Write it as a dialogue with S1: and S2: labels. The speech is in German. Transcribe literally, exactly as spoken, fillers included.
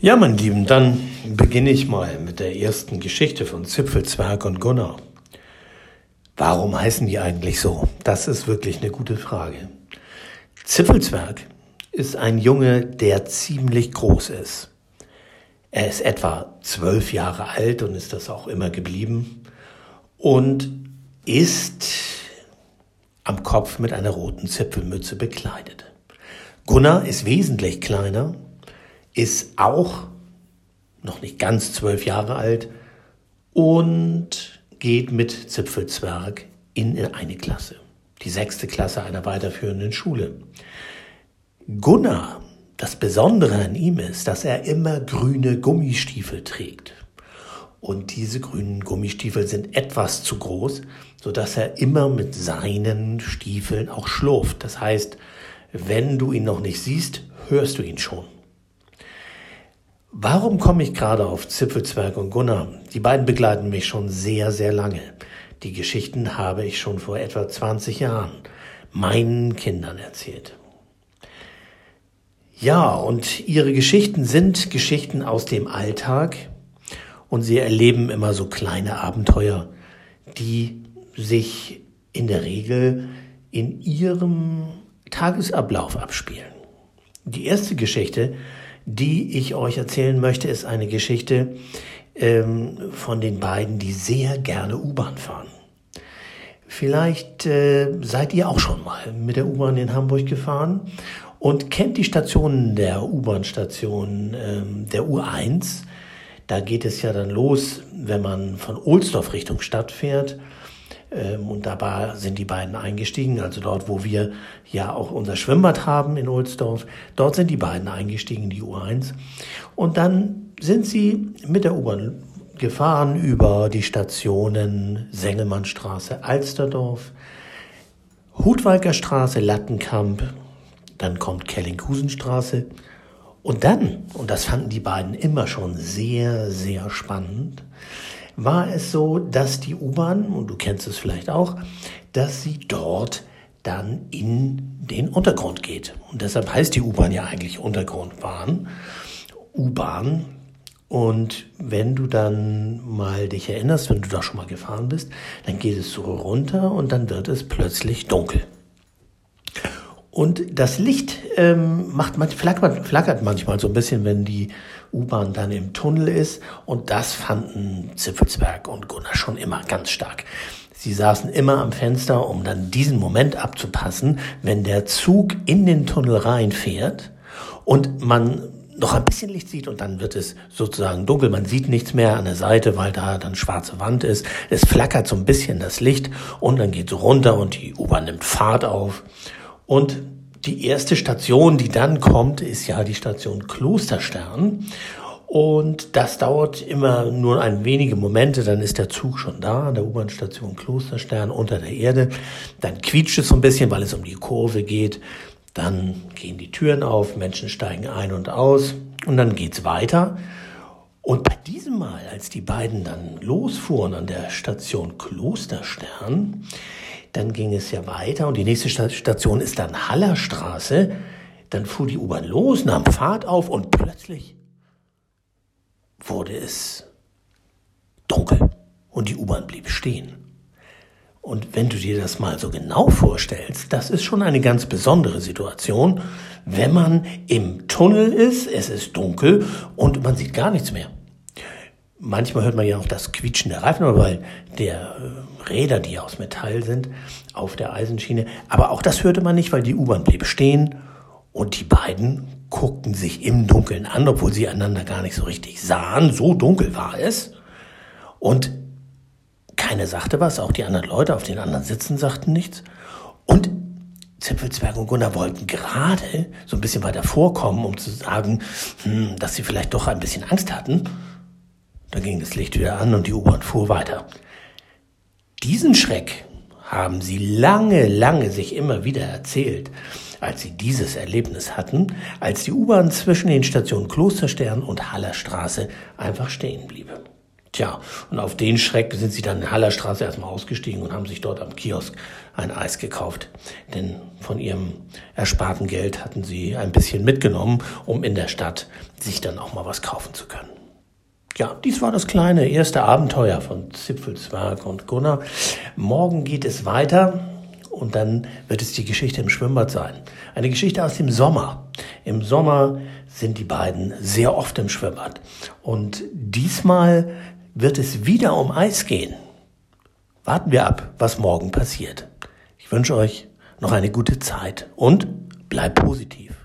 S1: Ja, mein Lieben, dann beginne ich mal mit der ersten Geschichte von Zipfelzwerg und Gunnar. Warum heißen die eigentlich so? Das ist wirklich eine gute Frage. Zipfelzwerg ist ein Junge, der ziemlich groß ist. Er ist etwa zwölf Jahre alt und ist das auch immer geblieben und ist am Kopf mit einer roten Zipfelmütze bekleidet. Gunnar ist wesentlich kleiner, ist auch noch nicht ganz zwölf Jahre alt und geht mit Zipfelzwerg in eine Klasse, die sechste Klasse einer weiterführenden Schule. Gunnar, das Besondere an ihm ist, dass er immer grüne Gummistiefel trägt. Und diese grünen Gummistiefel sind etwas zu groß, sodass er immer mit seinen Stiefeln auch schlurft. Das heißt, wenn du ihn noch nicht siehst, hörst du ihn schon. Warum komme ich gerade auf Zipfelzwerg und Gunnar? Die beiden begleiten mich schon sehr, sehr lange. Die Geschichten habe ich schon vor etwa zwanzig Jahren meinen Kindern erzählt. Ja, und ihre Geschichten sind Geschichten aus dem Alltag und sie erleben immer so kleine Abenteuer, die sich in der Regel in ihrem Tagesablauf abspielen. Die erste Geschichte, die ich euch erzählen möchte, ist eine Geschichte ähm, von den beiden, die sehr gerne U-Bahn fahren. Vielleicht äh, seid ihr auch schon mal mit der U-Bahn in Hamburg gefahren und kennt die Stationen der U-Bahn-Station ähm, der U eins. Da geht es ja dann los, wenn man von Ohlsdorf Richtung Stadt fährt. Und dabei sind die beiden eingestiegen, also dort, wo wir ja auch unser Schwimmbad haben in Ohlsdorf. Dort sind die beiden eingestiegen in die U eins. Und dann sind sie mit der U-Bahn gefahren über die Stationen Sengelmannstraße, Alsterdorf, Hudwalker Straße, Lattenkamp, dann kommt Kellinghusenstraße. Und dann, und das fanden die beiden immer schon sehr, sehr spannend, war es so, dass die U-Bahn, und du kennst es vielleicht auch, dass sie dort dann in den Untergrund geht. Und deshalb heißt die U-Bahn ja eigentlich Untergrundbahn, U-Bahn. Und wenn du dann mal dich erinnerst, wenn du da schon mal gefahren bist, dann geht es so runter und dann wird es plötzlich dunkel. Und das Licht ähm, macht man, flackert, flackert manchmal so ein bisschen, wenn die U-Bahn dann im Tunnel ist. Und das fanden Zipfelzwerg und Gunnar schon immer ganz stark. Sie saßen immer am Fenster, um dann diesen Moment abzupassen, wenn der Zug in den Tunnel reinfährt und man noch ein bisschen Licht sieht und dann wird es sozusagen dunkel. Man sieht nichts mehr an der Seite, weil da dann schwarze Wand ist. Es flackert so ein bisschen das Licht und dann geht es runter und die U-Bahn nimmt Fahrt auf. Und die erste Station, die dann kommt, ist ja die Station Klosterstern. Und das dauert immer nur ein wenige Momente, dann ist der Zug schon da, an der U-Bahn-Station Klosterstern unter der Erde. Dann quietscht es so ein bisschen, weil es um die Kurve geht. Dann gehen die Türen auf, Menschen steigen ein und aus und dann geht's weiter. Und bei diesem Mal, als die beiden dann losfuhren an der Station Klosterstern, dann ging es ja weiter und die nächste Station ist dann Hallerstraße. Dann fuhr die U-Bahn los, nahm Fahrt auf und plötzlich wurde es dunkel und die U-Bahn blieb stehen. Und wenn du dir das mal so genau vorstellst, das ist schon eine ganz besondere Situation, wenn man im Tunnel ist, es ist dunkel und man sieht gar nichts mehr. Manchmal hört man ja auch das Quietschen der Reifen, weil der Räder, die aus Metall sind, auf der Eisenschiene. Aber auch das hörte man nicht, weil die U-Bahn blieb stehen und die beiden guckten sich im Dunkeln an, obwohl sie einander gar nicht so richtig sahen. So dunkel war es. Und keiner sagte was, auch die anderen Leute auf den anderen Sitzen sagten nichts. Und Zipfelzwerg und Gunnar wollten gerade so ein bisschen weiter vorkommen, um zu sagen, hm, dass sie vielleicht doch ein bisschen Angst hatten. Dann ging das Licht wieder an und die U-Bahn fuhr weiter. Diesen Schreck haben sie lange, lange sich immer wieder erzählt, als sie dieses Erlebnis hatten, als die U-Bahn zwischen den Stationen Klosterstern und Hallerstraße einfach stehen blieb. Tja, und auf den Schreck sind sie dann in der Hallerstraße erstmal ausgestiegen und haben sich dort am Kiosk ein Eis gekauft. Denn von ihrem ersparten Geld hatten sie ein bisschen mitgenommen, um in der Stadt sich dann auch mal was kaufen zu können. Ja, dies war das kleine erste Abenteuer von Zipfel, Zwerg und Gunnar. Morgen geht es weiter und dann wird es die Geschichte im Schwimmbad sein. Eine Geschichte aus dem Sommer. Im Sommer sind die beiden sehr oft im Schwimmbad. Und diesmal wird es wieder um Eis gehen. Warten wir ab, was morgen passiert. Ich wünsche euch noch eine gute Zeit und bleibt positiv.